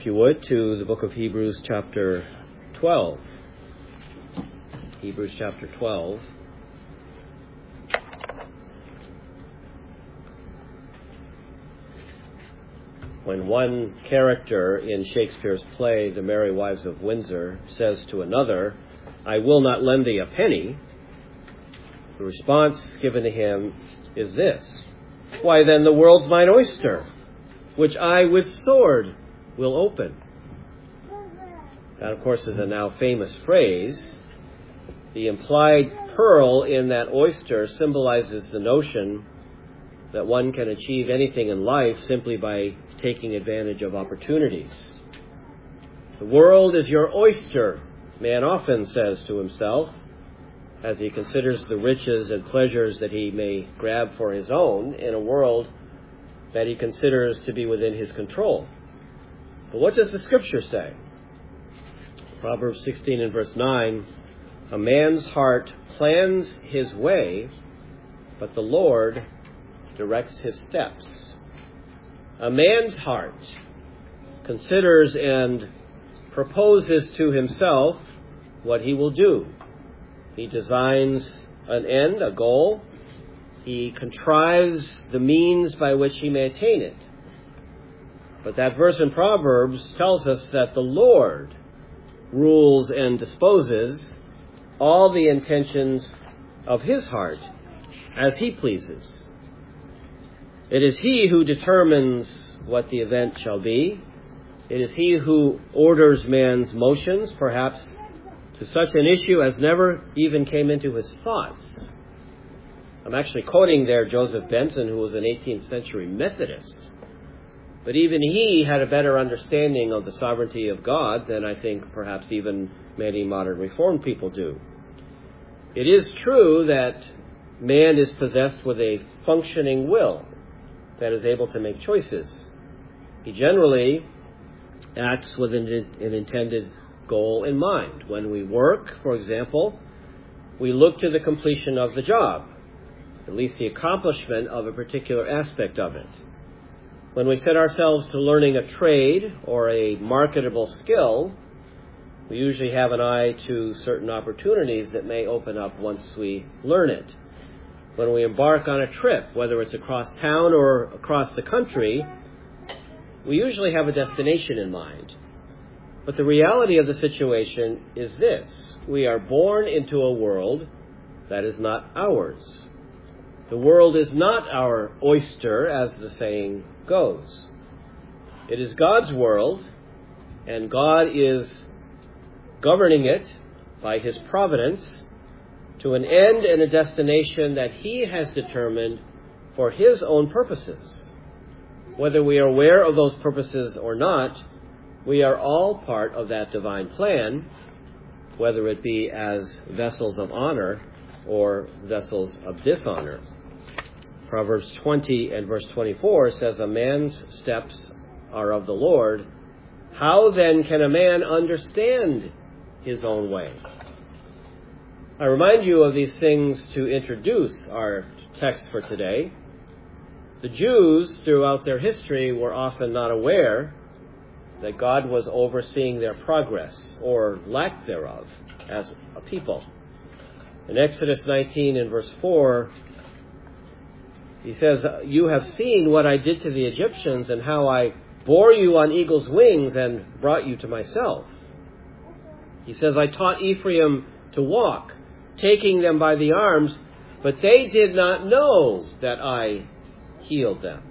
If you would, to the book of Hebrews chapter 12. Hebrews chapter 12. When one character in Shakespeare's play, The Merry Wives of Windsor, says to another, "I will not lend thee a penny," the response given to him is this: "Why then the world's mine oyster, which I with sword will open." That, of course, is a now famous phrase. The implied pearl in that oyster symbolizes the notion that one can achieve anything in life simply by taking advantage of opportunities. The world is your oyster, man often says to himself, as he considers the riches and pleasures that he may grab for his own in a world that he considers to be within his control. But what does the Scripture say? Proverbs 16 and verse 9, "A man's heart plans his way, but the Lord directs his steps." A man's heart considers and proposes to himself what he will do. He designs an end, a goal. He contrives the means by which he may attain it. But that verse in Proverbs tells us that the Lord rules and disposes all the intentions of his heart as he pleases. It is he who determines what the event shall be. It is he who orders man's motions, perhaps to such an issue as never even came into his thoughts. I'm actually quoting there Joseph Benson, who was an 18th century Methodist. But even he had a better understanding of the sovereignty of God than I think perhaps even many modern Reformed people do. It is true that man is possessed with a functioning will that is able to make choices. He generally acts with an intended goal in mind. When we work, for example, we look to the completion of the job, at least the accomplishment of a particular aspect of it. When we set ourselves to learning a trade or a marketable skill, we usually have an eye to certain opportunities that may open up once we learn it. When we embark on a trip, whether it's across town or across the country, we usually have a destination in mind. But the reality of the situation is this: we are born into a world that is not ours. The world is not our oyster, as the saying goes. It is God's world, and God is governing it by his providence to an end and a destination that he has determined for his own purposes. Whether we are aware of those purposes or not, we are all part of that divine plan, whether it be as vessels of honor or vessels of dishonor. Proverbs 20 and verse 24 says, "A man's steps are of the Lord. How then can a man understand his own way?" I remind you of these things to introduce our text for today. The Jews, throughout their history, were often not aware that God was overseeing their progress, or lack thereof, as a people. In Exodus 19 and verse 4, he says, "You have seen what I did to the Egyptians and how I bore you on eagle's wings and brought you to myself." He says, "I taught Ephraim to walk, taking them by the arms, but they did not know that I healed them."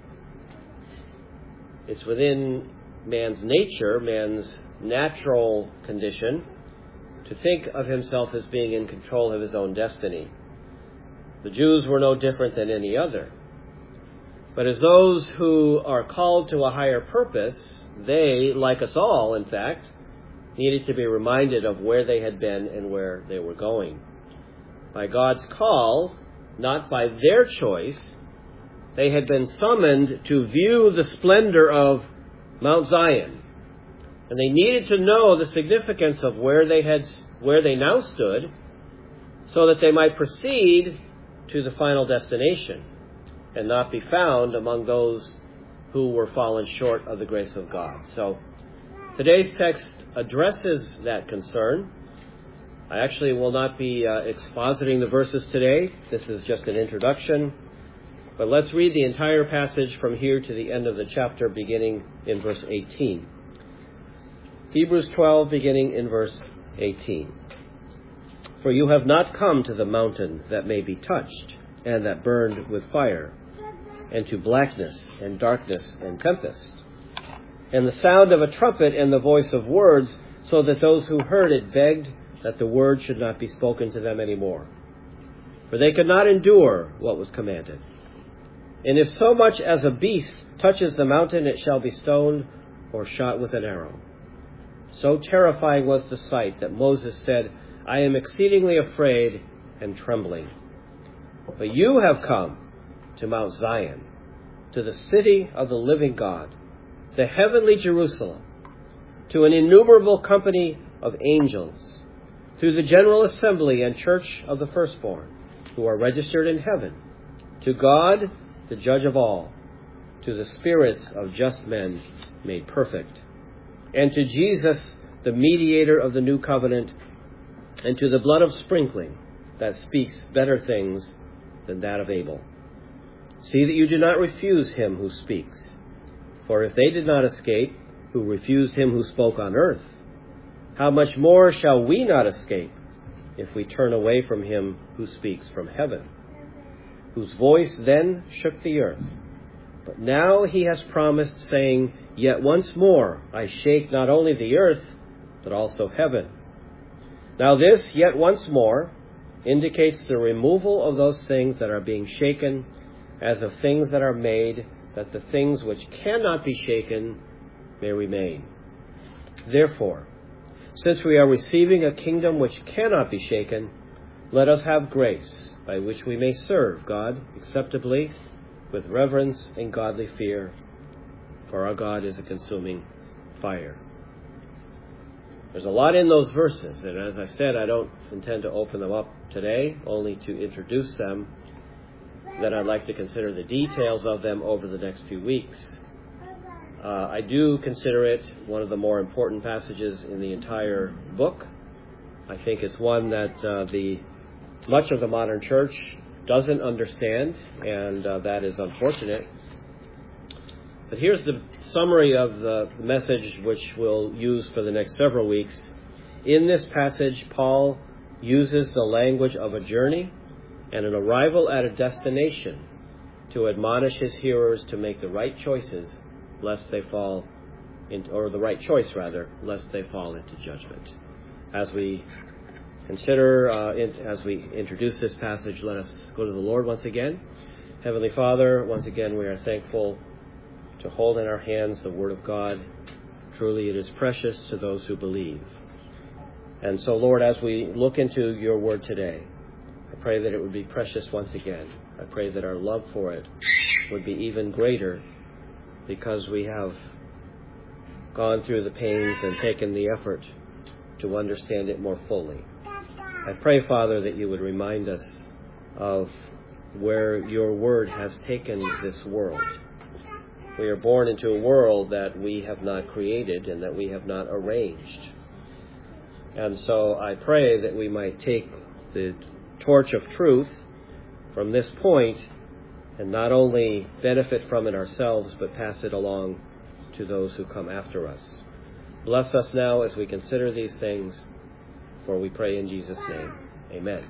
It's within man's nature, man's natural condition, to think of himself as being in control of his own destiny. The Jews were no different than any other. But as those who are called to a higher purpose, they, like us all, in fact, needed to be reminded of where they had been and where they were going. By God's call, not by their choice, they had been summoned to view the splendor of Mount Zion. And they needed to know the significance of where they now stood, so that they might proceed to the final destination and not be found among those who were fallen short of the grace of God. So Today's text addresses that concern. I actually will not be expositing the verses today. This is just an introduction. But let's read the entire passage from here to the end of the chapter, beginning in verse 18. Hebrews 12, beginning in verse 18. For you have not come to the mountain that may be touched, and that burned with fire, and to blackness and darkness and tempest, and the sound of a trumpet and the voice of words, so that those who heard it begged that the word should not be spoken to them any more. For they could not endure what was commanded. And if so much as a beast touches the mountain, it shall be stoned or shot with an arrow. So terrifying was the sight that Moses said, I am exceedingly afraid and trembling. But you have come to Mount Zion, to the city of the living God, the heavenly Jerusalem, to an innumerable company of angels, to the general assembly and church of the firstborn, who are registered in heaven, to God, the judge of all, to the spirits of just men made perfect, and to Jesus, the mediator of the new covenant, and to the blood of sprinkling that speaks better things than that of Abel. See that you do not refuse him who speaks. For if they did not escape, who refused him who spoke on earth, how much more shall we not escape if we turn away from him who speaks from heaven, whose voice then shook the earth? But now he has promised, saying, Yet once more I shake not only the earth, but also heaven. Now this, yet once more, indicates the removal of those things that are being shaken, as of things that are made, that the things which cannot be shaken may remain. Therefore, since we are receiving a kingdom which cannot be shaken, let us have grace by which we may serve God acceptably with reverence and godly fear, for our God is a consuming fire. There's a lot in those verses, and as I said, I don't intend to open them up today, only to introduce them. Then I'd like to consider the details of them over the next few weeks. I do consider it one of the more important passages in the entire book. I think it's one that much of the modern church doesn't understand, and that is unfortunate. But here's the summary of the message which we'll use for the next several weeks. In this passage, Paul uses the language of a journey and an arrival at a destination to admonish his hearers to make the right choices, lest they fall into, or the right choice rather, lest they fall into judgment. As we consider, as we introduce this passage, let us go to the Lord once again. Heavenly Father, once again we are thankful to hold in our hands the Word of God. Truly it is precious to those who believe. And so, Lord, as we look into your Word today, I pray that it would be precious once again. I pray that our love for it would be even greater because we have gone through the pains and taken the effort to understand it more fully. I pray, Father, that you would remind us of where your Word has taken this world. We are born into a world that we have not created and that we have not arranged. And so I pray that we might take the torch of truth from this point and not only benefit from it ourselves, but pass it along to those who come after us. Bless us now as we consider these things, for we pray in Jesus' name. Amen.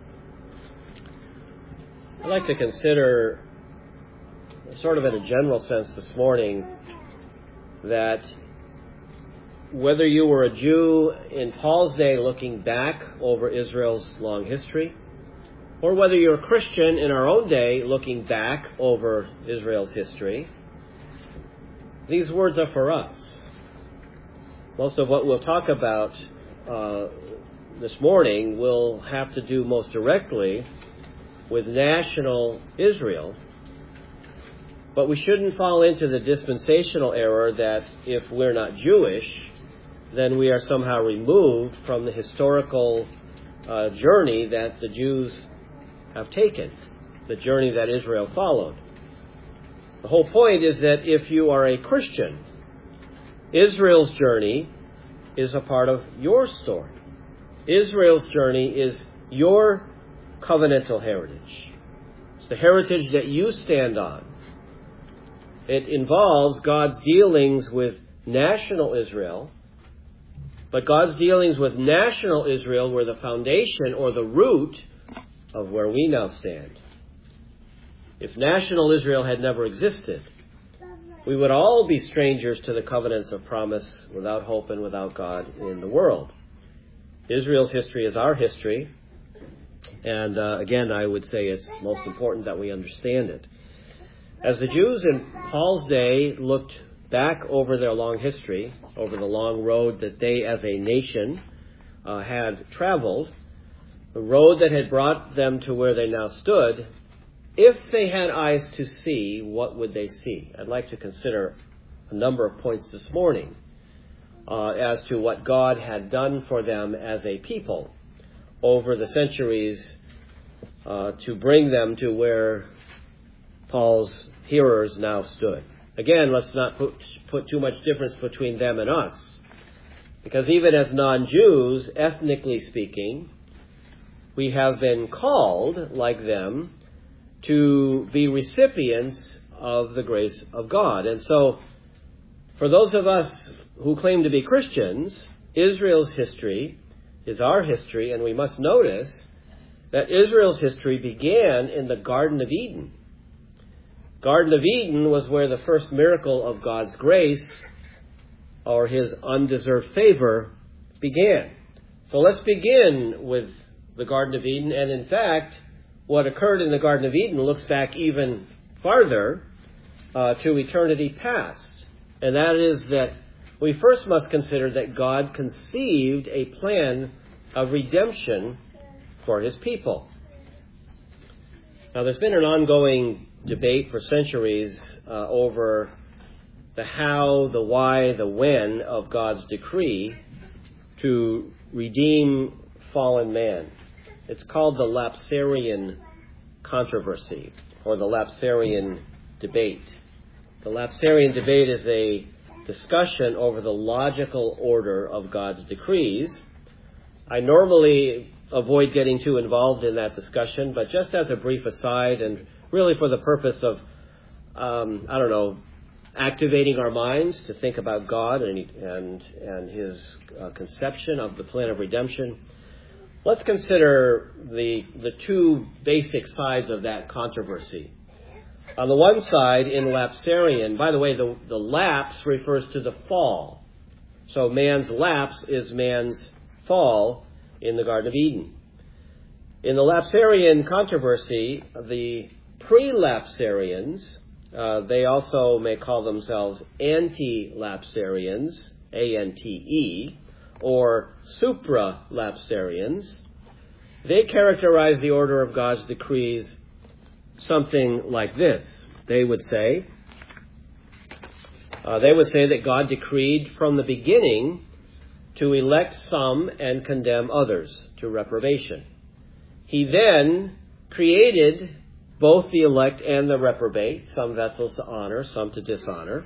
I'd like to consider, sort of in a general sense this morning, that whether you were a Jew in Paul's day looking back over Israel's long history, or whether you're a Christian in our own day looking back over Israel's history, these words are for us. Most of what we'll talk about this morning will have to do most directly with national Israel. But we shouldn't fall into the dispensational error that if we're not Jewish, then we are somehow removed from the historical journey that the Jews have taken, the journey that Israel followed. The whole point is that if you are a Christian, Israel's journey is a part of your story. Israel's journey is your covenantal heritage. It's the heritage that you stand on. It involves God's dealings with national Israel, but God's dealings with national Israel were the foundation or the root of where we now stand. If national Israel had never existed, we would all be strangers to the covenants of promise, without hope and without God in the world. Israel's history is our history, and again, I would say it's most important that we understand it. As the Jews in Paul's day looked back over their long history, over the long road that they as a nation had traveled, the road that had brought them to where they now stood, if they had eyes to see, what would they see? I'd like to consider a number of points this morning as to what God had done for them as a people over the centuries to bring them to where Paul's hearers now stood. Again, let's not put too much difference between them and us, because even as non-Jews, ethnically speaking, we have been called, like them, to be recipients of the grace of God. And so, for those of us who claim to be Christians, Israel's history is our history, and we must notice that Israel's history began in the Garden of Eden. Garden of Eden was where the first miracle of God's grace, or his undeserved favor, began. So let's begin with the Garden of Eden, and in fact, what occurred in the Garden of Eden looks back even farther to eternity past. And that is that we first must consider that God conceived a plan of redemption for his people. Now, there's been an ongoing debate for centuries over the how, the why, the when of God's decree to redeem fallen man. It's called the Lapsarian controversy, or the Lapsarian debate. The Lapsarian debate is a discussion over the logical order of God's decrees. I normally avoid getting too involved in that discussion, but just as a brief aside, and really for the purpose of, activating our minds to think about God and his conception of the plan of redemption, let's consider the two basic sides of that controversy. On the one side, in Lapsarian, by the way, the lapse refers to the fall. So man's lapse is man's fall in the Garden of Eden. In the Lapsarian controversy, the pre-Lapsarians, they also may call themselves anti-Lapsarians, A-N-T-E, or supra-Lapsarians, they characterize the order of God's decrees something like this. They would say that God decreed from the beginning to elect some and condemn others to reprobation. He then created both the elect and the reprobate, some vessels to honor, some to dishonor.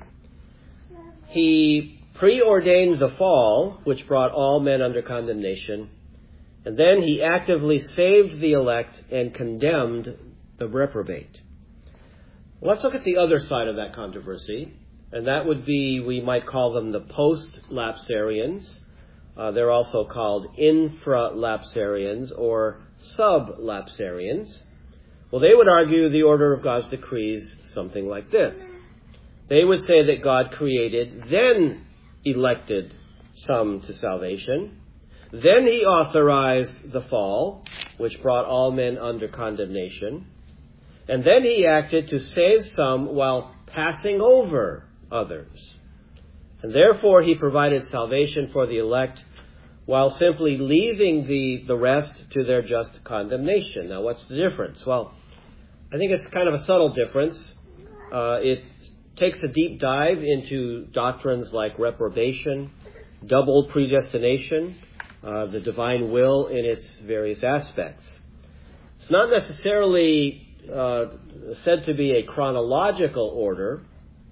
He preordained the fall, which brought all men under condemnation, and then he actively saved the elect and condemned the reprobate. Let's look at the other side of that controversy, and that would be, we might call them the post-Lapsarians. They're also called infra-Lapsarians or sub-Lapsarians. Well, they would argue the order of God's decrees something like this. They would say that God created, then elected some to salvation. Then he authorized the fall, which brought all men under condemnation. And then he acted to save some while passing over others. And therefore he provided salvation for the elect while simply leaving the rest to their just condemnation. Now, what's the difference? Well, I think it's kind of a subtle difference. It takes a deep dive into doctrines like reprobation, double predestination, the divine will in its various aspects. It's not necessarily said to be a chronological order,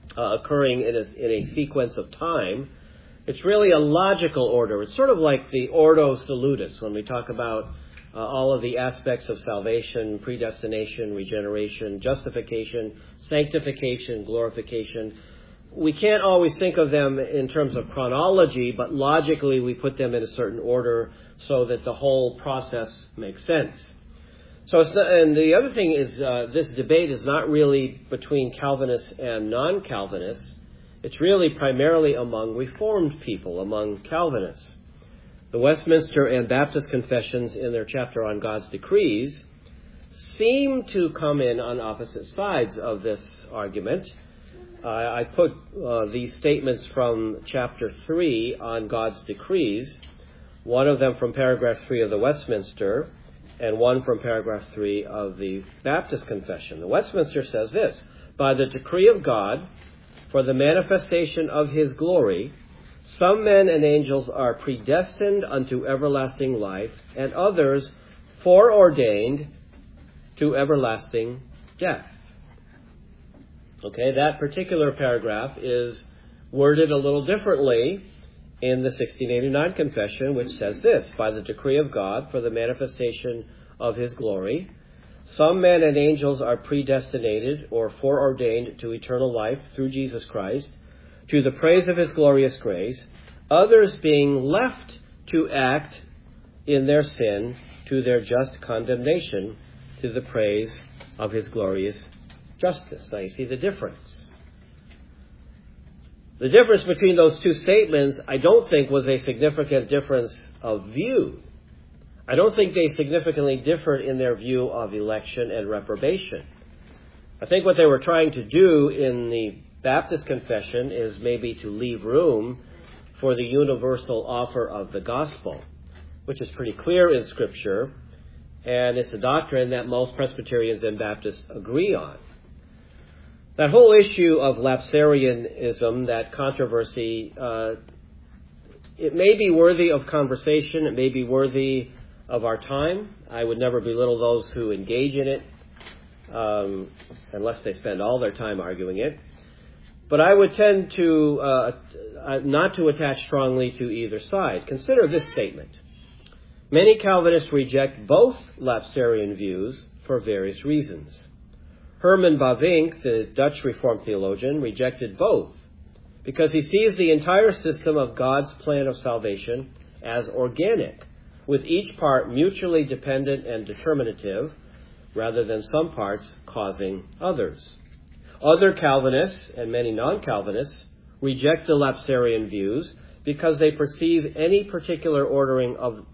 occurring in a sequence of time. It's really a logical order. It's sort of like the Ordo Salutis when we talk about all of the aspects of salvation, predestination, regeneration, justification, sanctification, glorification. We can't always think of them in terms of chronology, but logically we put them in a certain order so that the whole process makes sense. So, and the other thing is, this debate is not really between Calvinists and non-Calvinists. It's really primarily among Reformed people, among Calvinists. The Westminster and Baptist confessions in their chapter on God's decrees seem to come in on opposite sides of this argument. I put these statements from chapter 3 on God's decrees, one of them from paragraph 3 of the Westminster, and one from paragraph 3 of the Baptist confession. The Westminster says this: "By the decree of God, for the manifestation of his glory, some men and angels are predestined unto everlasting life, and others foreordained to everlasting death." Okay, that particular paragraph is worded a little differently in the 1689 confession, which says this: "By the decree of God, for the manifestation of his glory, some men and angels are predestinated or foreordained to eternal life through Jesus Christ, to the praise of his glorious grace, others being left to act in their sin to their just condemnation, to the praise of his glorious justice." Now you see the difference. The difference between those two statements, I don't think, was a significant difference of view. I don't think they significantly differed in their view of election and reprobation. I think what they were trying to do in the Baptist confession is maybe to leave room for the universal offer of the gospel, which is pretty clear in Scripture, and it's a doctrine that most Presbyterians and Baptists agree on. That whole issue of lapsarianism, that controversy, it may be worthy of conversation. It may be worthy of our time. I would never belittle those who engage in it, unless they spend all their time arguing it. But I would tend to not to attach strongly to either side. Consider this statement: "Many Calvinists reject both lapsarian views for various reasons. Herman Bavinck, the Dutch Reformed theologian, rejected both because he sees the entire system of God's plan of salvation as organic, with each part mutually dependent and determinative, rather than some parts causing others. Other Calvinists, and many non-Calvinists, reject the lapsarian views because they perceive that any particular ordering of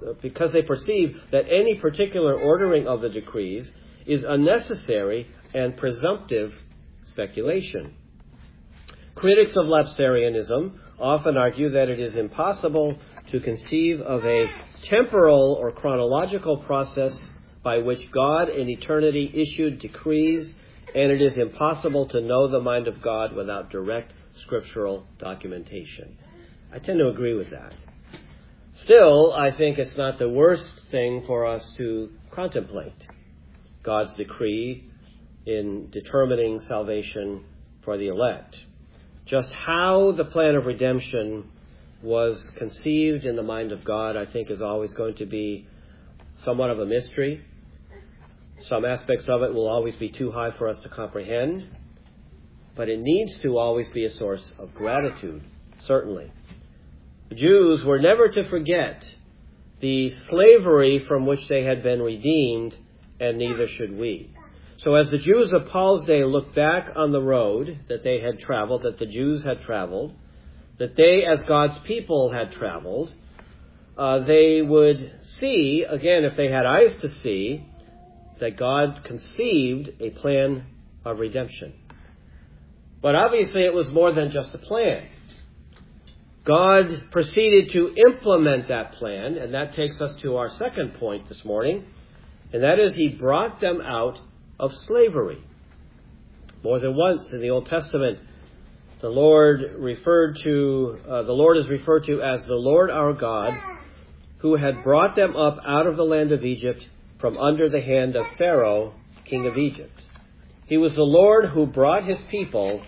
the decrees is unnecessary and presumptive speculation. Critics of lapsarianism often argue that it is impossible to conceive of a temporal or chronological process by which God in eternity issued decrees, and it is impossible to know the mind of God without direct scriptural documentation. I tend to agree with that. Still, I think it's not the worst thing for us to contemplate God's decree in determining salvation for the elect. Just how the plan of redemption was conceived in the mind of God, I think, is always going to be somewhat of a mystery. Some aspects of it will always be too high for us to comprehend, but it needs to always be a source of gratitude, certainly. The Jews were never to forget the slavery from which they had been redeemed, and neither should we. So as the Jews of Paul's day look back on the road that they had traveled, that the Jews had traveled, that they as God's people had traveled, they would see, again, if they had eyes to see, that God conceived a plan of redemption. But obviously it was more than just a plan. God proceeded to implement that plan, and that takes us to our second point this morning, and that is He brought them out of slavery. More than once in the Old Testament, the Lord is referred to as the Lord our God, who had brought them up out of the land of Egypt from under the hand of Pharaoh, king of Egypt. He was the Lord who brought His people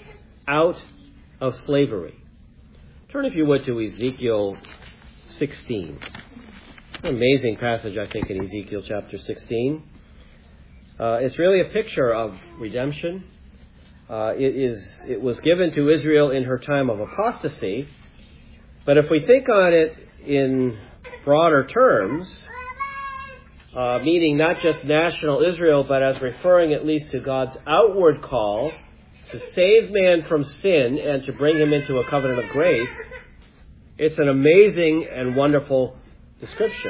out of slavery. Turn, if you would, to Ezekiel 16. An amazing passage, I think, in Ezekiel chapter 16. It's really a picture of redemption. It was given to Israel in her time of apostasy. But if we think on it in broader terms, meaning not just national Israel, but as referring at least to God's outward call to save man from sin and to bring him into a covenant of grace, it's an amazing and wonderful description.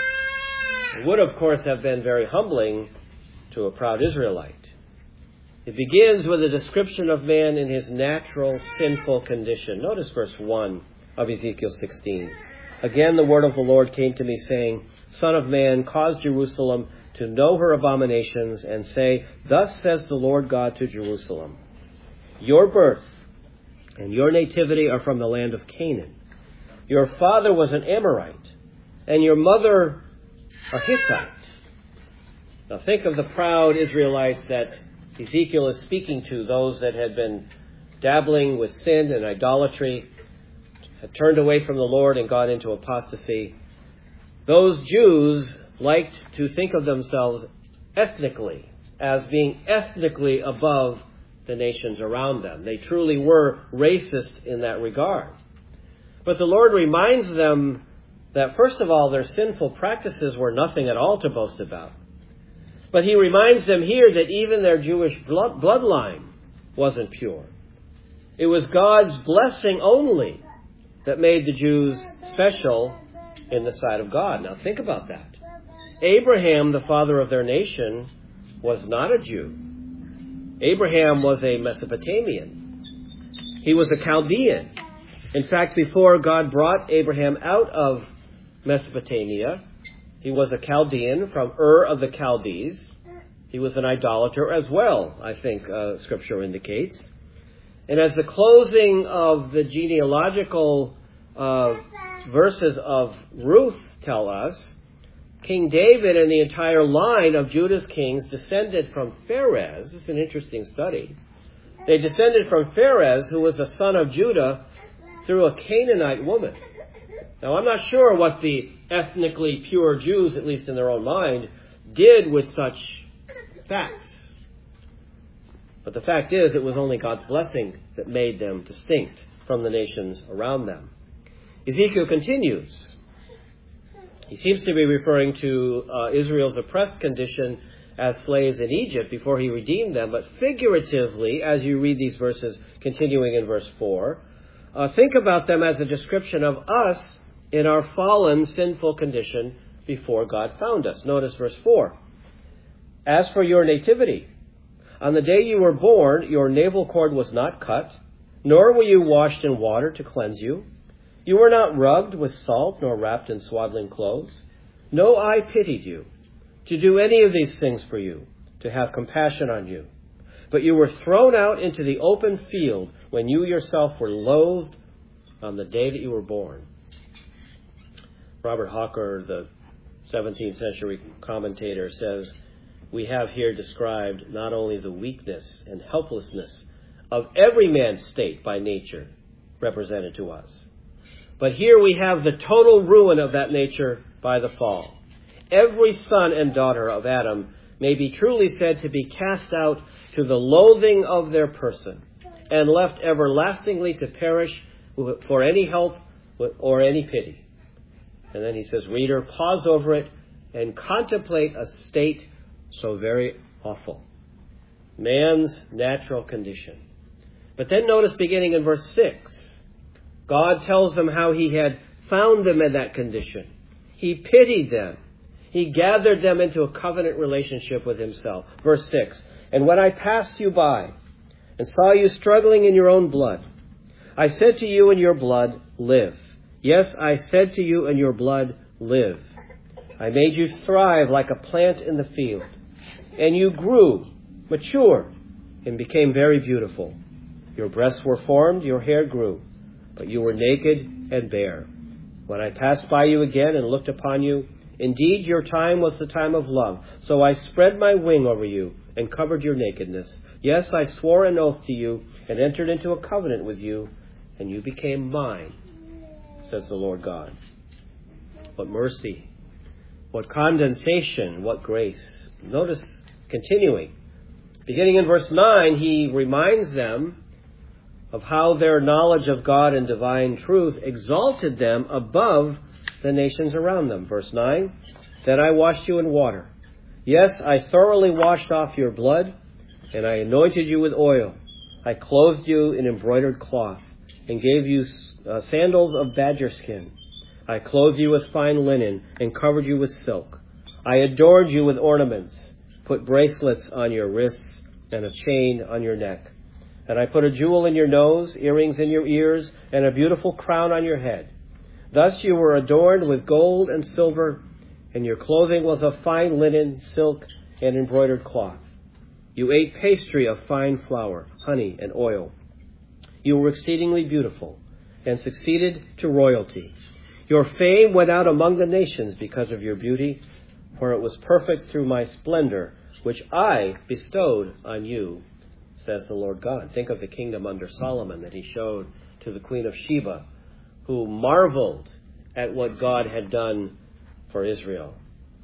It would, of course, have been very humbling to a proud Israelite. It begins with a description of man in his natural sinful condition. Notice verse 1 of Ezekiel 16. Again, the word of the Lord came to me, saying, Son of man, cause Jerusalem to know her abominations, and say, Thus says the Lord God to Jerusalem, Your birth and your nativity are from the land of Canaan. Your father was an Amorite, and your mother a Hittite. Now think of the proud Israelites that Ezekiel is speaking to, those that had been dabbling with sin and idolatry, had turned away from the Lord and got into apostasy. Those Jews liked to think of themselves ethnically, as being ethnically above the nations around them. They truly were racist in that regard. But the Lord reminds them that, first of all, their sinful practices were nothing at all to boast about. But he reminds them here that even their Jewish bloodline wasn't pure. It was God's blessing only that made the Jews special in the sight of God. Now think about that. Abraham, the father of their nation, was not a Jew. Abraham was a Mesopotamian. He was a Chaldean. In fact, before God brought Abraham out of Mesopotamia, he was a Chaldean from Ur of the Chaldees. He was an idolater as well, I think Scripture indicates. And as the closing of the genealogical verses of Ruth tell us, King David and the entire line of Judah's kings descended from Pharez. This is an interesting study. They descended from Pharez, who was a son of Judah, through a Canaanite woman. Now, I'm not sure what the ethnically pure Jews, at least in their own mind, did with such facts. But the fact is, it was only God's blessing that made them distinct from the nations around them. Ezekiel continues. He seems to be referring to Israel's oppressed condition as slaves in Egypt before he redeemed them. But figuratively, as you read these verses, continuing in verse 4, think about them as a description of us in our fallen, sinful condition before God found us. Notice verse 4. As for your nativity, on the day you were born, your navel cord was not cut, nor were you washed in water to cleanse you. You were not rubbed with salt, nor wrapped in swaddling clothes. No eye pitied you to do any of these things for you, to have compassion on you. But you were thrown out into the open field when you yourself were loathed on the day that you were born. Robert Hawker, the 17th century commentator, says, we have here described not only the weakness and helplessness of every man's state by nature represented to us, but here we have the total ruin of that nature by the fall. Every son and daughter of Adam may be truly said to be cast out to the loathing of their person and left everlastingly to perish for any help or any pity. And then he says, reader, pause over it and contemplate a state so very awful. Man's natural condition. But then notice beginning in verse 6, God tells them how he had found them in that condition. He pitied them. He gathered them into a covenant relationship with himself. Verse 6, and when I passed you by and saw you struggling in your own blood, I said to you in your blood, live. Yes, I said to you in your blood, live. I made you thrive like a plant in the field, and you grew, matured, and became very beautiful. Your breasts were formed, your hair grew, but you were naked and bare. When I passed by you again and looked upon you, indeed your time was the time of love. So I spread my wing over you and covered your nakedness. Yes, I swore an oath to you and entered into a covenant with you, and you became mine, says the Lord God. What mercy, what condensation, what grace. Notice, continuing, beginning in verse 9, he reminds them of how their knowledge of God and divine truth exalted them above the nations around them. Verse 9, then I washed you in water. Yes, I thoroughly washed off your blood, and I anointed you with oil. I clothed you in embroidered cloth, and gave you sandals of badger skin. I clothed you with fine linen, and covered you with silk. I adorned you with ornaments, put bracelets on your wrists, and a chain on your neck. And I put a jewel in your nose, earrings in your ears, and a beautiful crown on your head. Thus you were adorned with gold and silver, and your clothing was of fine linen, silk, and embroidered cloth. You ate pastry of fine flour, honey, and oil. You were exceedingly beautiful, and succeeded to royalty. Your fame went out among the nations because of your beauty, for it was perfect through my splendor, which I bestowed on you, says the Lord God. Think of the kingdom under Solomon that he showed to the Queen of Sheba, who marveled at what God had done for Israel.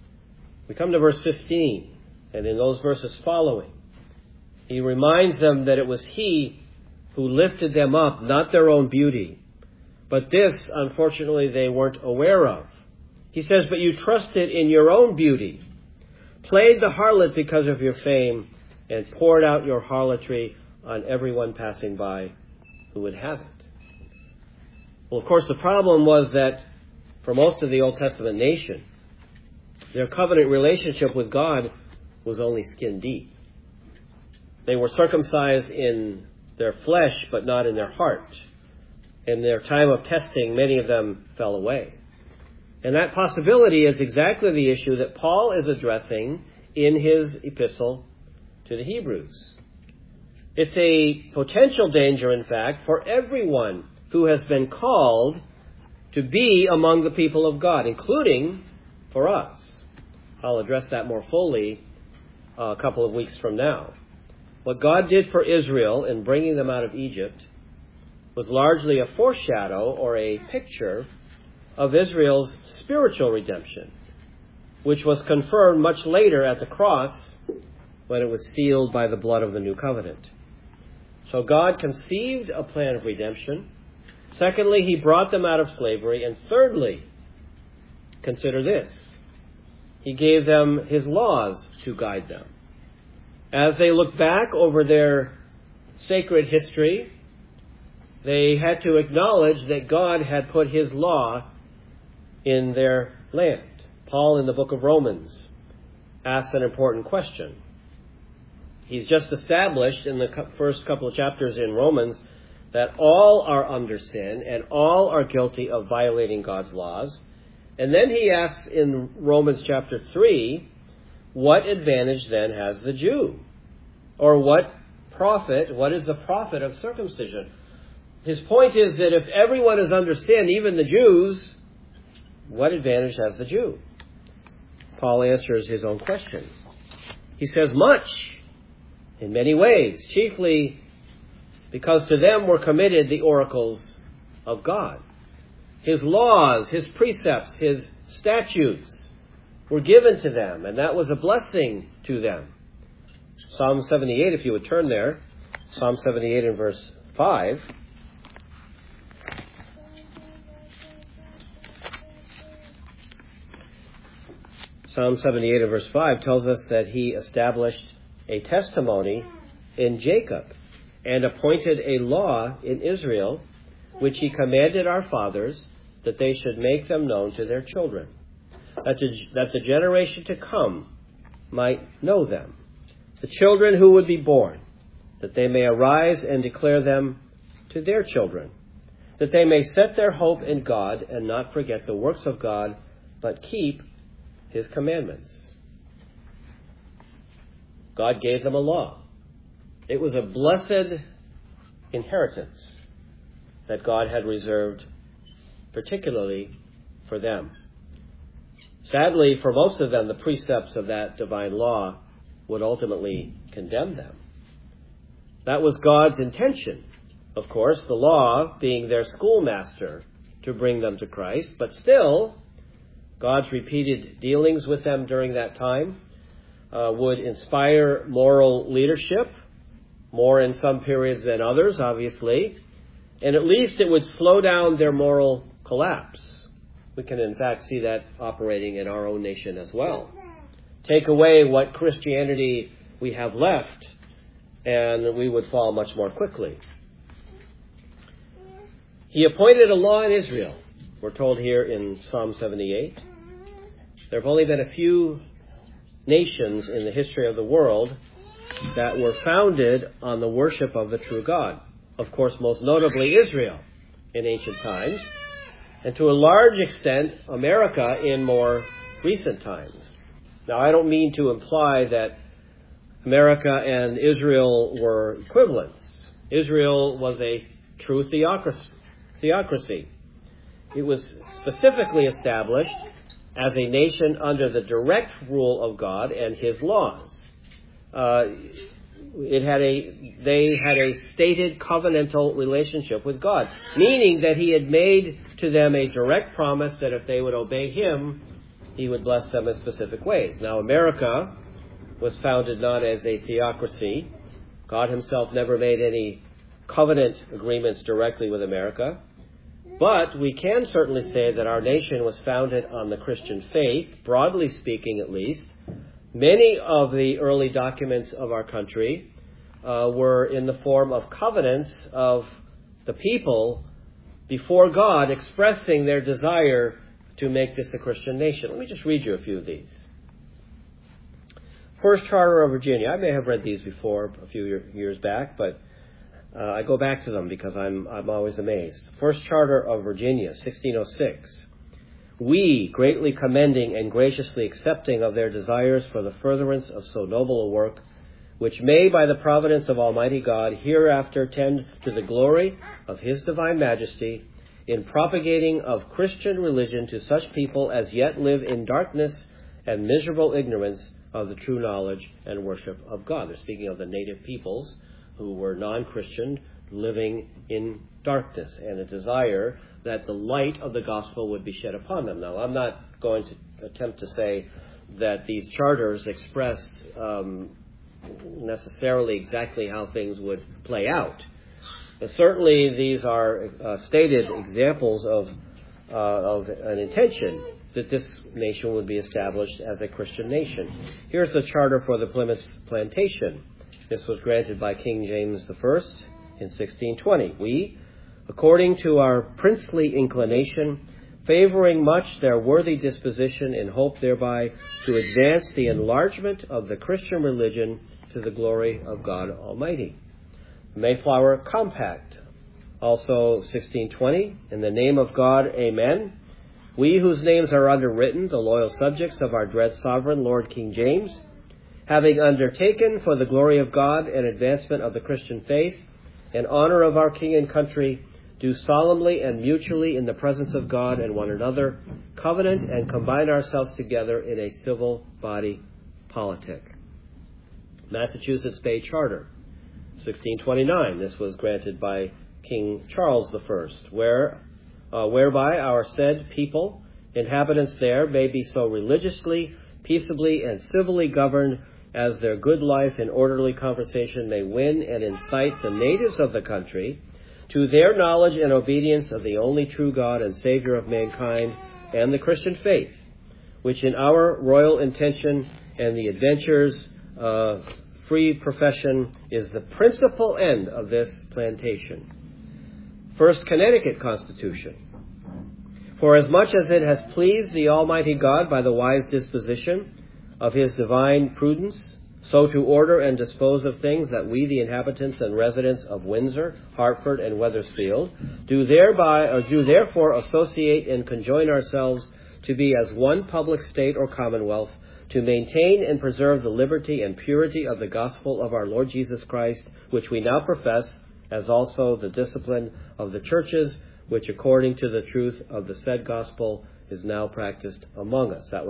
We come to verse 15, and in those verses following, he reminds them that it was he who lifted them up, not their own beauty. But this, unfortunately, they weren't aware of. He says, but you trusted in your own beauty, played the harlot because of your fame, and poured out your harlotry on everyone passing by who would have it. Well, of course, the problem was that for most of the Old Testament nation, their covenant relationship with God was only skin deep. They were circumcised in their flesh, but not in their heart. In their time of testing, many of them fell away. And that possibility is exactly the issue that Paul is addressing in his epistle to the Hebrews. It's a potential danger, in fact, for everyone who has been called to be among the people of God, including for us. I'll address that more fully a couple of weeks from now. What God did for Israel in bringing them out of Egypt was largely a foreshadow or a picture of Israel's spiritual redemption, which was confirmed much later at the cross when it was sealed by the blood of the new covenant. So God conceived a plan of redemption. Secondly, he brought them out of slavery. And thirdly, consider this, he gave them his laws to guide them. As they look back over their sacred history, they had to acknowledge that God had put his law in their land. Paul, in the book of Romans, asks an important question. He's just established in the first couple of chapters in Romans that all are under sin and all are guilty of violating God's laws. And then he asks in Romans chapter 3, what advantage then has the Jew? Or what is the profit of circumcision? His point is that if everyone is under sin, even the Jews, what advantage has the Jew? Paul answers his own question. He says, much, in many ways, chiefly because to them were committed the oracles of God. His laws, his precepts, his statutes were given to them, and that was a blessing to them. Psalm 78, if you would turn there, Psalm 78 and verse 5. Psalm 78 and verse 5 tells us that he established a testimony in Jacob and appointed a law in Israel, which he commanded our fathers that they should make them known to their children, that the generation to come might know them, the children who would be born, that they may arise and declare them to their children, that they may set their hope in God and not forget the works of God, but keep his commandments. God gave them a law. It was a blessed inheritance that God had reserved particularly for them. Sadly, for most of them, the precepts of that divine law would ultimately condemn them. That was God's intention. Of course, the law being their schoolmaster to bring them to Christ, but still, God's repeated dealings with them during that time would inspire moral leadership, more in some periods than others, obviously, and at least it would slow down their moral collapse. We can, in fact, see that operating in our own nation as well. Take away what Christianity we have left, and we would fall much more quickly. He appointed a law in Israel. We're told here in Psalm 78. There have only been a few nations in the history of the world that were founded on the worship of the true God. Of course, most notably Israel in ancient times, and to a large extent, America in more recent times. Now, I don't mean to imply that America and Israel were equivalents. Israel was a true theocracy. It was specifically established as a nation under the direct rule of God and His laws. They had a stated covenantal relationship with God, meaning that He had made to them a direct promise that if they would obey Him, He would bless them in specific ways. Now, America was founded not as a theocracy. God Himself never made any covenant agreements directly with America. But we can certainly say that our nation was founded on the Christian faith, broadly speaking at least. Many of the early documents of our country were in the form of covenants of the people before God expressing their desire to make this a Christian nation. Let me just read you a few of these. First Charter of Virginia. I may have read these before a few years back, but I go back to them because I'm always amazed. First Charter of Virginia, 1606. We, greatly commending and graciously accepting of their desires for the furtherance of so noble a work, which may by the providence of Almighty God hereafter tend to the glory of His divine majesty, in propagating of Christian religion to such people as yet live in darkness and miserable ignorance of the true knowledge and worship of God. They're speaking of the native peoples who were non-Christian, living in darkness, and a desire that the light of the gospel would be shed upon them. Now, I'm not going to attempt to say that these charters expressed necessarily exactly how things would play out. But certainly these are stated examples of an intention that this nation would be established as a Christian nation. Here's the charter for the Plymouth Plantation. This was granted by King James I in 1620. We, according to our princely inclination, favoring much their worthy disposition in hope thereby to advance the enlargement of the Christian religion to the glory of God Almighty. Mayflower Compact, also 1620. In the name of God, amen. We whose names are underwritten, the loyal subjects of our dread sovereign, Lord King James, having undertaken for the glory of God and advancement of the Christian faith and honor of our king and country, do solemnly and mutually in the presence of God and one another covenant and combine ourselves together in a civil body politic. Massachusetts Bay Charter, 1629. This was granted by King Charles I, whereby our said people, inhabitants there, may be so religiously, peaceably, and civilly governed as their good life and orderly conversation may win and incite the natives of the country to their knowledge and obedience of the only true God and Savior of mankind and the Christian faith, which in our royal intention and the adventures free profession is the principal end of this plantation. First Connecticut Constitution. For as much as it has pleased the Almighty God by the wise disposition of His divine prudence, so to order and dispose of things that we, the inhabitants and residents of Windsor, Hartford, and Wethersfield, do therefore associate and conjoin ourselves to be as one public state or commonwealth, to maintain and preserve the liberty and purity of the gospel of our Lord Jesus Christ, which we now profess, as also the discipline of the churches, which according to the truth of the said gospel is now practiced among us. That was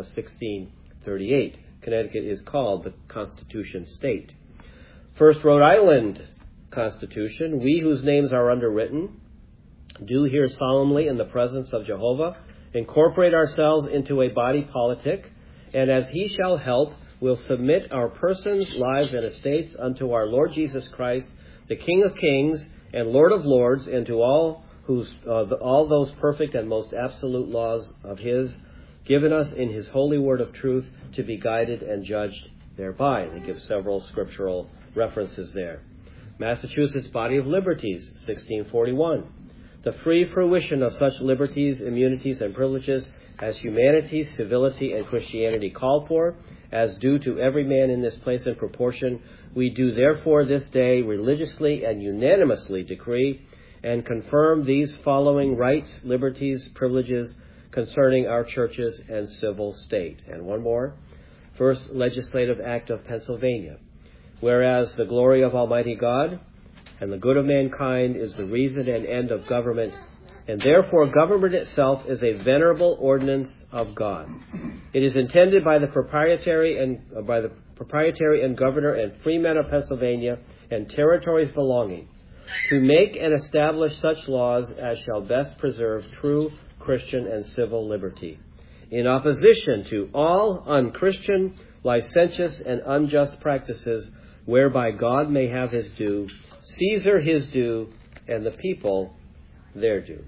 1638. Connecticut is called the Constitution State. First Rhode Island Constitution, we whose names are underwritten, do here solemnly in the presence of Jehovah, incorporate ourselves into a body politic, and as he shall help, will submit our persons, lives, and estates unto our Lord Jesus Christ, the King of kings and Lord of lords, and to all those perfect and most absolute laws of his, given us in his holy word of truth, to be guided and judged thereby. And he gives several scriptural references there. Massachusetts Body of Liberties, 1641. The free fruition of such liberties, immunities, and privileges as humanity, civility, and Christianity call for, as due to every man in this place in proportion, we do therefore this day religiously and unanimously decree and confirm these following rights, liberties, privileges concerning our churches and civil state. And one more. First Legislative Act of Pennsylvania. Whereas the glory of Almighty God and the good of mankind is the reason and end of government, and therefore government itself is a venerable ordinance of God. It is intended by the proprietary and governor and freemen of Pennsylvania and territories belonging to make and establish such laws as shall best preserve true Christian and civil liberty, in opposition to all unchristian, licentious, and unjust practices, whereby God may have his due, Caesar his due, and the people their due.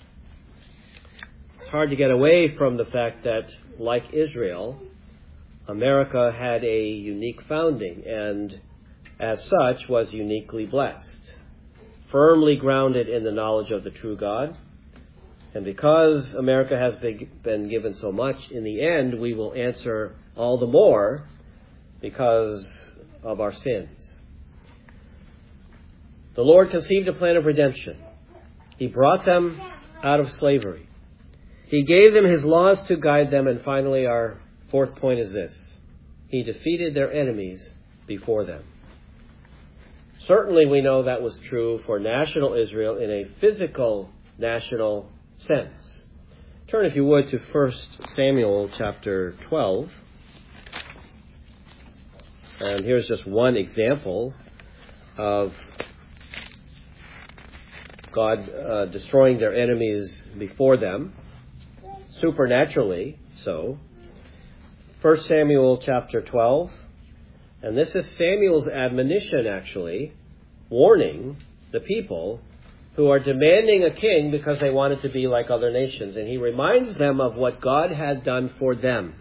It's hard to get away from the fact that, like Israel, America had a unique founding and, as such, was uniquely blessed, firmly grounded in the knowledge of the true God. And because America has been given so much, in the end, we will answer all the more because of our sins. The Lord conceived a plan of redemption. He brought them out of slavery. He gave them his laws to guide them. And finally, our fourth point is this: he defeated their enemies before them. Certainly we know that was true for national Israel in a physical national sense. Turn, if you would, to 1 Samuel chapter 12. And here's just one example of God destroying their enemies before them, supernaturally so. 1 Samuel chapter 12. And this is Samuel's admonition, actually, warning the people who are demanding a king because they wanted to be like other nations. And he reminds them of what God had done for them.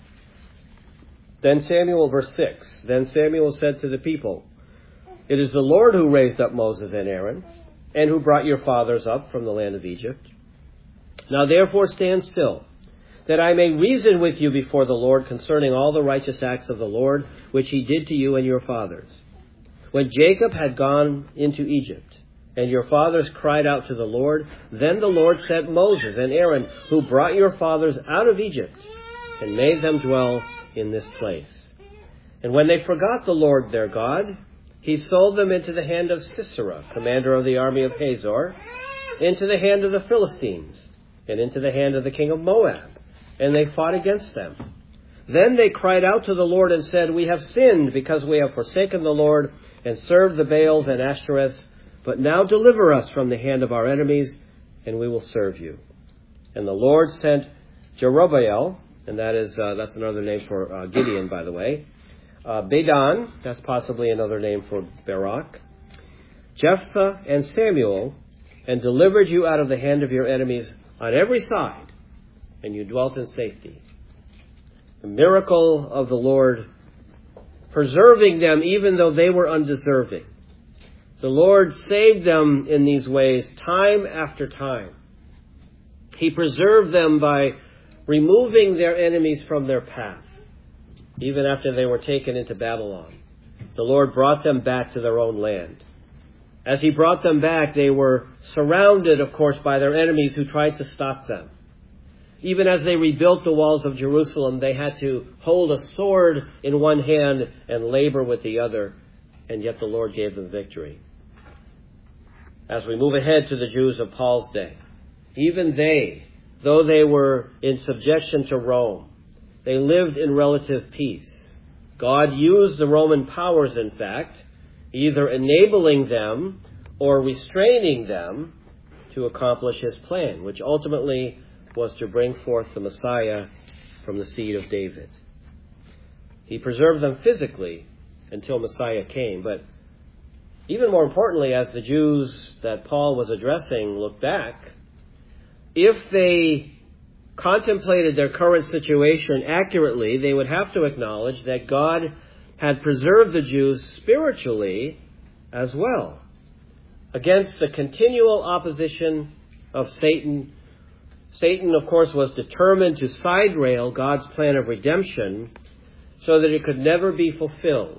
Then Samuel, verse 6, then Samuel said to the people, it is the Lord who raised up Moses and Aaron, and who brought your fathers up from the land of Egypt. Now therefore stand still, that I may reason with you before the Lord concerning all the righteous acts of the Lord, which he did to you and your fathers. When Jacob had gone into Egypt, and your fathers cried out to the Lord, then the Lord sent Moses and Aaron, who brought your fathers out of Egypt, and made them dwell in this place. And when they forgot the Lord their God, he sold them into the hand of Sisera, commander of the army of Hazor, into the hand of the Philistines, and into the hand of the king of Moab, and they fought against them. Then they cried out to the Lord and said, we have sinned because we have forsaken the Lord and served the Baals and Ashtoreths, but now deliver us from the hand of our enemies, and we will serve you. And the Lord sent Jerubbaal, and that's another name for Gideon, by the way. Bedan, that's possibly another name for Barak. Jephthah and Samuel, and delivered you out of the hand of your enemies on every side, and you dwelt in safety. The miracle of the Lord preserving them even though they were undeserving. The Lord saved them in these ways time after time. He preserved them by removing their enemies from their path. Even after they were taken into Babylon, the Lord brought them back to their own land. As he brought them back, they were surrounded, of course, by their enemies who tried to stop them. Even as they rebuilt the walls of Jerusalem, they had to hold a sword in one hand and labor with the other, and yet the Lord gave them victory. As we move ahead to the Jews of Paul's day, even they, though they were in subjection to Rome, they lived in relative peace. God used the Roman powers, in fact, either enabling them or restraining them to accomplish his plan, which ultimately was to bring forth the Messiah from the seed of David. He preserved them physically until Messiah came, but even more importantly, as the Jews that Paul was addressing look back, if they contemplated their current situation accurately, they would have to acknowledge that God had preserved the Jews spiritually as well against the continual opposition of Satan. Satan, of course, was determined to side rail God's plan of redemption so that it could never be fulfilled.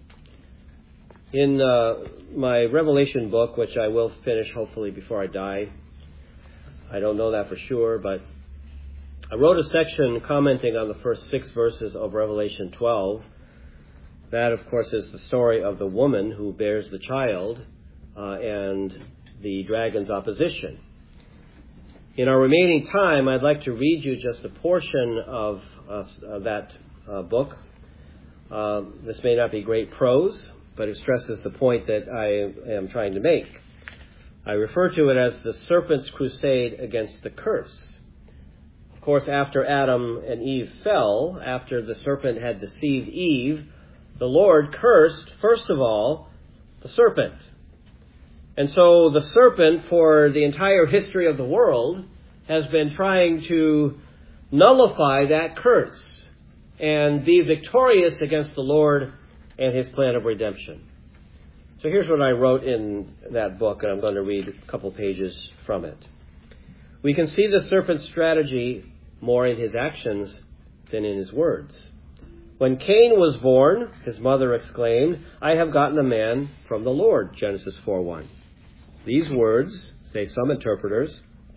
In my Revelation book, which I will finish hopefully before I die, I don't know that for sure, but I wrote a section commenting on the first 6 verses of Revelation 12. That, of course, is the story of the woman who bears the child and the dragon's opposition. In our remaining time, I'd like to read you just a portion of that book. This may not be great prose, but it stresses the point that I am trying to make. I refer to it as the serpent's crusade against the curse. Of course, after Adam and Eve fell, after the serpent had deceived Eve, the Lord cursed, first of all, the serpent. And so the serpent, for the entire history of the world, has been trying to nullify that curse and be victorious against the Lord and his plan of redemption. So here's what I wrote in that book, and I'm going to read a couple pages from it. We can see the serpent's strategy more in his actions than in his words. When Cain was born, his mother exclaimed, "I have gotten a man from the Lord," Genesis 4:1. These words, say some interpreters,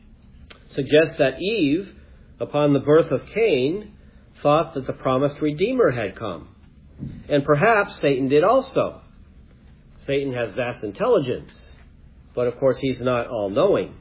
suggest that Eve, upon the birth of Cain, thought that the promised Redeemer had come. And perhaps Satan did also. Satan has vast intelligence, but of course he's not all-knowing.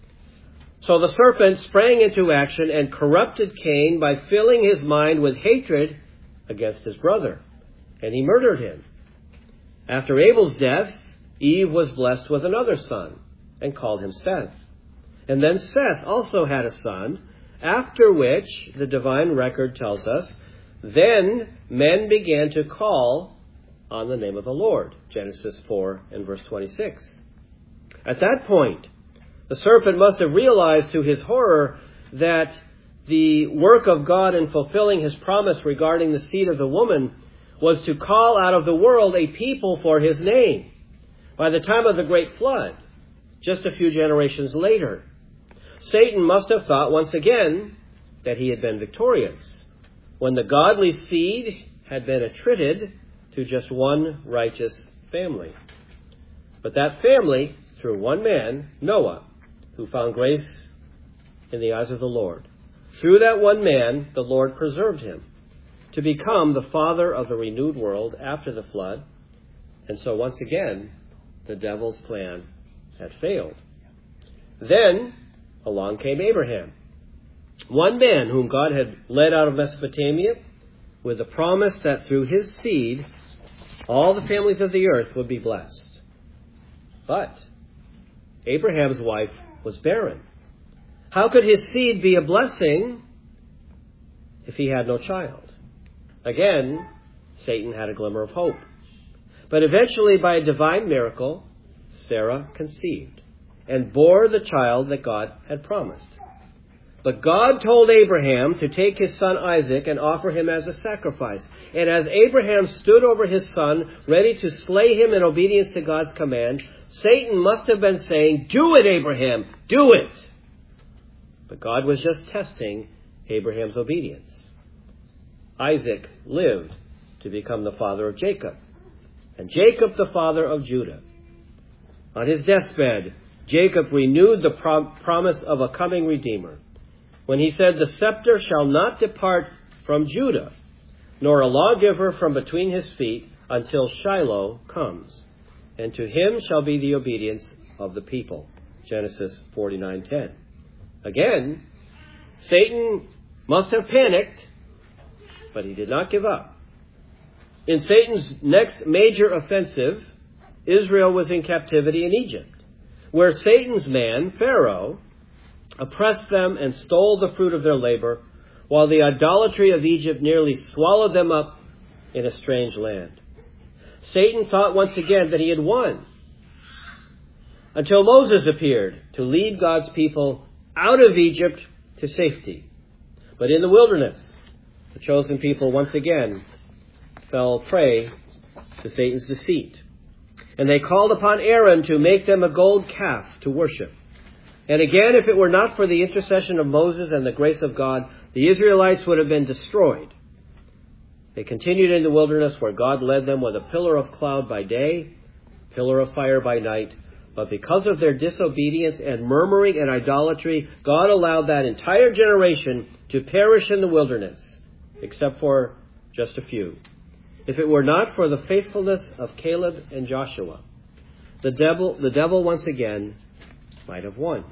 So the serpent sprang into action and corrupted Cain by filling his mind with hatred against his brother, and he murdered him. After Abel's death, Eve was blessed with another son and called him Seth. And then Seth also had a son, after which, the divine record tells us, then men began to call on the name of the Lord, Genesis 4 and verse 26. At that point, the serpent must have realized to his horror that the work of God in fulfilling his promise regarding the seed of the woman was to call out of the world a people for his name. By the time of the great flood, just a few generations later, Satan must have thought once again that he had been victorious when the godly seed had been attributed to just one righteous family. But that family, through one man, Noah, who found grace in the eyes of the Lord. Through that one man, the Lord preserved him to become the father of the renewed world after the flood. And so once again, the devil's plan had failed. Then along came Abraham, one man whom God had led out of Mesopotamia with the promise that through his seed, all the families of the earth would be blessed. But Abraham's wife was barren. How could his seed be a blessing if he had no child? Again, Satan had a glimmer of hope. But eventually, by a divine miracle, Sarah conceived and bore the child that God had promised. But God told Abraham to take his son Isaac and offer him as a sacrifice. And as Abraham stood over his son, ready to slay him in obedience to God's command, Satan must have been saying, "Do it, Abraham, do it." But God was just testing Abraham's obedience. Isaac lived to become the father of Jacob, and Jacob the father of Judah. On his deathbed, Jacob renewed the promise of a coming Redeemer when he said, "The scepter shall not depart from Judah, nor a lawgiver from between his feet until Shiloh comes. And to him shall be the obedience of the people." Genesis 49:10. Again, Satan must have panicked, but he did not give up. In Satan's next major offensive, Israel was in captivity in Egypt, where Satan's man, Pharaoh, oppressed them and stole the fruit of their labor, while the idolatry of Egypt nearly swallowed them up in a strange land. Satan thought once again that he had won, until Moses appeared to lead God's people out of Egypt to safety. But in the wilderness, the chosen people once again fell prey to Satan's deceit. And they called upon Aaron to make them a gold calf to worship. And again, if it were not for the intercession of Moses and the grace of God, the Israelites would have been destroyed. They continued in the wilderness, where God led them with a pillar of cloud by day, pillar of fire by night. But because of their disobedience and murmuring and idolatry, God allowed that entire generation to perish in the wilderness, except for just a few. If it were not for the faithfulness of Caleb and Joshua, the devil once again might have won.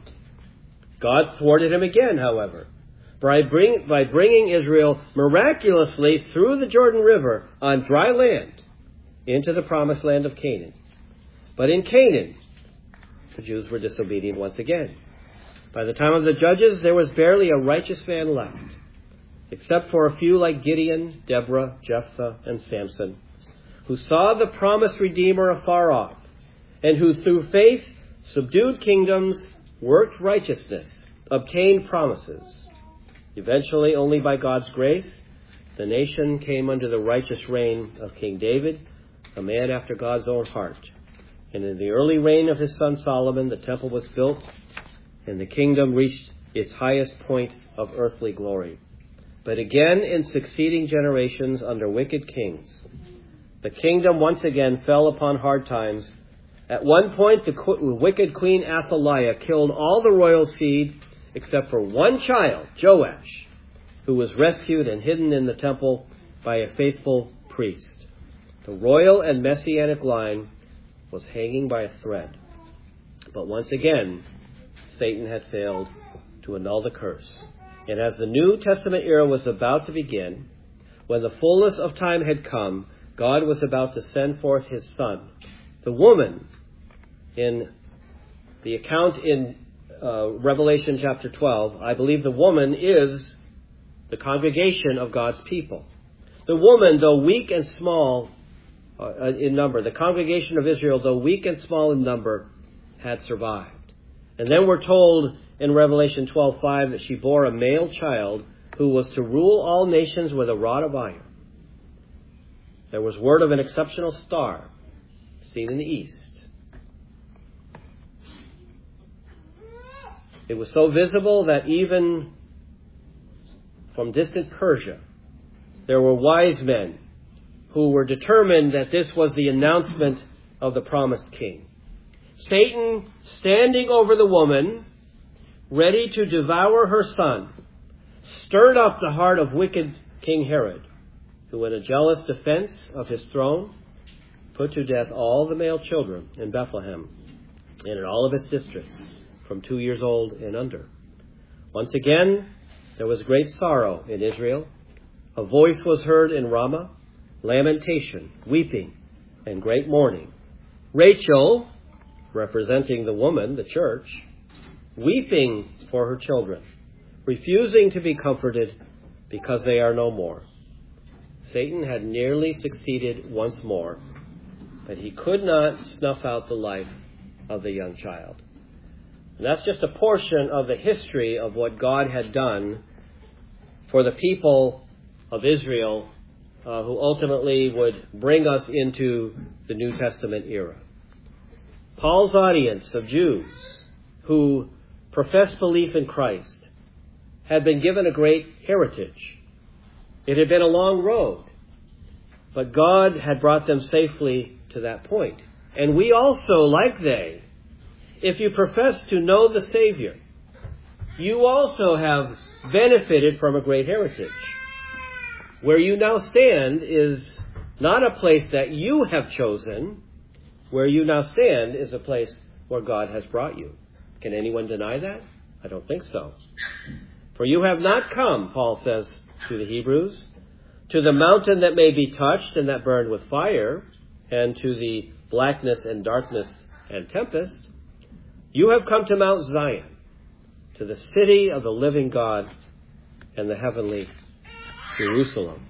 God thwarted him again, however, by bringing Israel miraculously through the Jordan River on dry land into the promised land of Canaan. But in Canaan, the Jews were disobedient once again. By the time of the judges, there was barely a righteous man left, except for a few like Gideon, Deborah, Jephthah, and Samson, who saw the promised Redeemer afar off, and who through faith subdued kingdoms, worked righteousness, obtained promises. Eventually, only by God's grace, the nation came under the righteous reign of King David, a man after God's own heart. And in the early reign of his son Solomon, the temple was built, and the kingdom reached its highest point of earthly glory. But again, in succeeding generations under wicked kings, the kingdom once again fell upon hard times. At one point, the wicked Queen Athaliah killed all the royal seed except for one child, Joash, who was rescued and hidden in the temple by a faithful priest. The royal and messianic line was hanging by a thread. But once again, Satan had failed to annul the curse. And as the New Testament era was about to begin, when the fullness of time had come, God was about to send forth his Son. The woman, in the account in Revelation chapter 12, I believe the woman is the congregation of God's people. The woman, though weak and small in number, the congregation of Israel, though weak and small in number, had survived. And then we're told in Revelation 12:5 that she bore a male child who was to rule all nations with a rod of iron. There was word of an exceptional star seen in the east. It was so visible that even from distant Persia, there were wise men who were determined that this was the announcement of the promised king. Satan, standing over the woman, ready to devour her son, stirred up the heart of wicked King Herod, who in a jealous defense of his throne, put to death all the male children in Bethlehem and in all of its districts, from 2 years old and under. Once again, there was great sorrow in Israel. A voice was heard in Ramah, lamentation, weeping, and great mourning. Rachel, representing the woman, the church, weeping for her children, refusing to be comforted because they are no more. Satan had nearly succeeded once more, but he could not snuff out the life of the young child. And that's just a portion of the history of what God had done for the people of Israel, who ultimately would bring us into the New Testament era. Paul's audience of Jews who professed belief in Christ had been given a great heritage. It had been a long road, but God had brought them safely to that point. And we also, like they, if you profess to know the Savior, you also have benefited from a great heritage. Where you now stand is not a place that you have chosen. Where you now stand is a place where God has brought you. Can anyone deny that? I don't think so. For you have not come, Paul says to the Hebrews, to the mountain that may be touched and that burned with fire, and to the blackness and darkness and tempest, you have come to Mount Zion, to the city of the living God and the heavenly Jerusalem.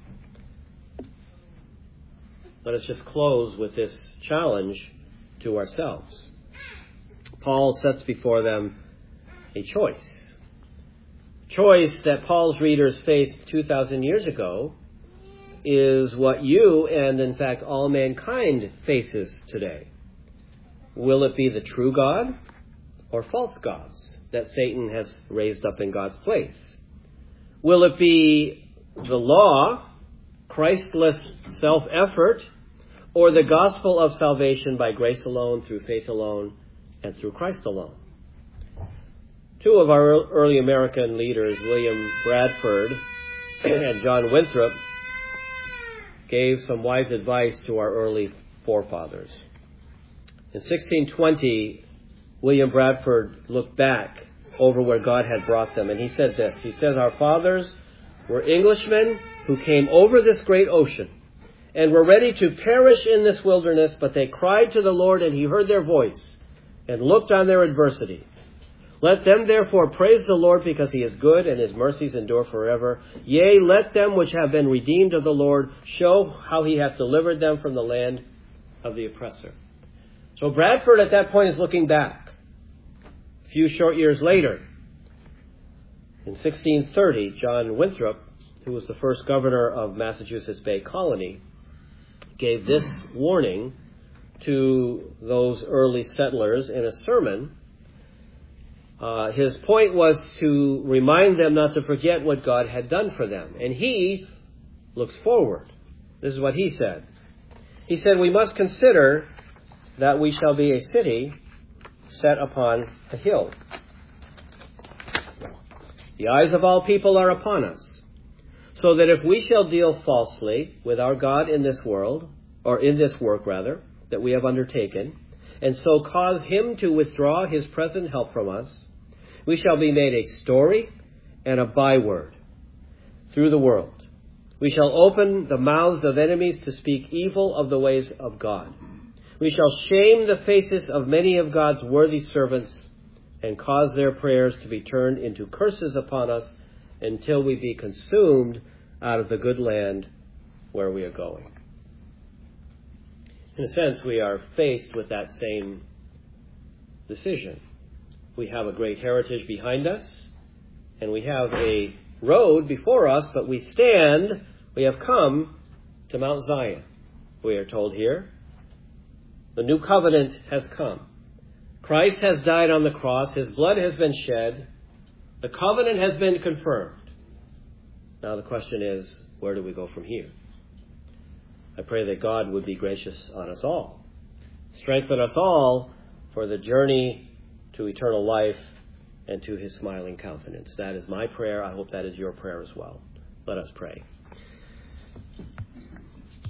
Let us just close with this challenge to ourselves. Paul sets before them a choice. Choice that Paul's readers faced 2,000 years ago is what you and, in fact, all mankind faces today. Will it be the true God or false gods that Satan has raised up in God's place? Will it be the law, Christless self-effort, or the gospel of salvation by grace alone, through faith alone, and through Christ alone? Two of our early American leaders, William Bradford and John Winthrop, gave some wise advice to our early forefathers. In 1620, William Bradford looked back over where God had brought them, and he said this. He says, "Our fathers were Englishmen who came over this great ocean and were ready to perish in this wilderness, but they cried to the Lord, and he heard their voice and looked on their adversity. Let them therefore praise the Lord, because he is good and his mercies endure forever. Yea, let them which have been redeemed of the Lord show how he hath delivered them from the land of the oppressor." So Bradford at that point is looking back. A few short years later, in 1630, John Winthrop, who was the first governor of Massachusetts Bay Colony, gave this warning to those early settlers in a sermon. His point was to remind them not to forget what God had done for them. And he looks forward. This is what he said. He said, "We must consider that we shall be a city set upon a hill. The eyes of all people are upon us, so that if we shall deal falsely with our God in this world, or in this work rather, that we have undertaken, and so cause him to withdraw his present help from us, we shall be made a story and a byword through the world. We shall open the mouths of enemies to speak evil of the ways of God. We shall shame the faces of many of God's worthy servants and cause their prayers to be turned into curses upon us until we be consumed out of the good land where we are going." In a sense, we are faced with that same decision. We have a great heritage behind us, and we have a road before us, but we have come to Mount Zion, we are told here. The new covenant has come. Christ has died on the cross. His blood has been shed. The covenant has been confirmed. Now the question is, where do we go from here? I pray that God would be gracious on us all. Strengthen us all for the journey to eternal life and to his smiling countenance. That is my prayer. I hope that is your prayer as well. Let us pray.